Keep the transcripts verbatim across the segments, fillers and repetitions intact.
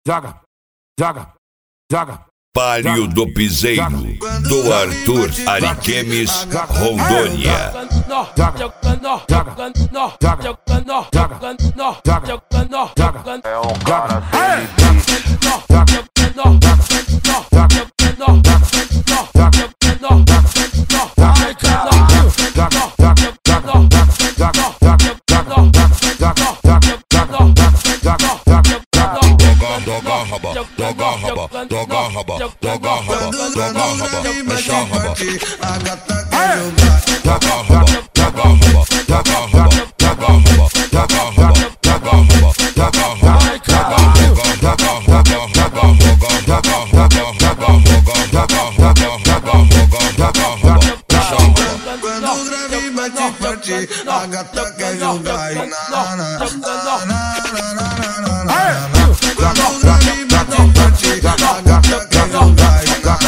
joga, joga, joga. Palio do Piseiro, do Arthur Ariquemes, Rondônia. É um cara Doga raba, doga raba, doga raba, doga raba, doga raba, mexa raba. A gata quer jogar. Doga raba, doga raba, doga raba, doga raba, doga raba, doga raba, doga raba. Quando o grave bate forte, a gata quer jogar. Na na na na na na na. Quando o grave bate forte, a gata quer jogar.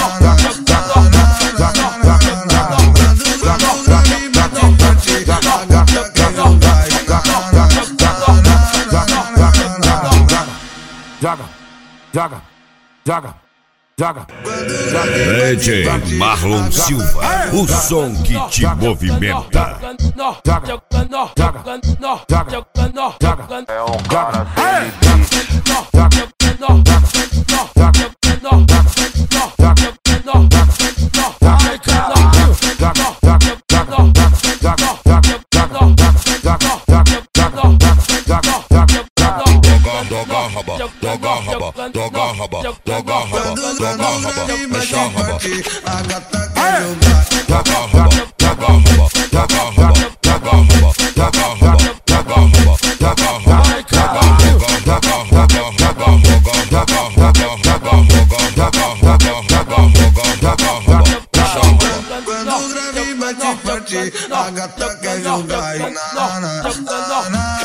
Joga, joga, joga, joga. D J Marlon Silva, o som que te movimenta. Joga, joga, joga, joga. É um cara Doga raba, doga raba, doga raba, doga raba, doga raba, mexa raba. A gata quer jogar. Doga raba, doga raba, doga raba, doga raba, doga raba, doga raba, doga raba. Quando o grave bate forte, a gata quer jogar. Na na na na.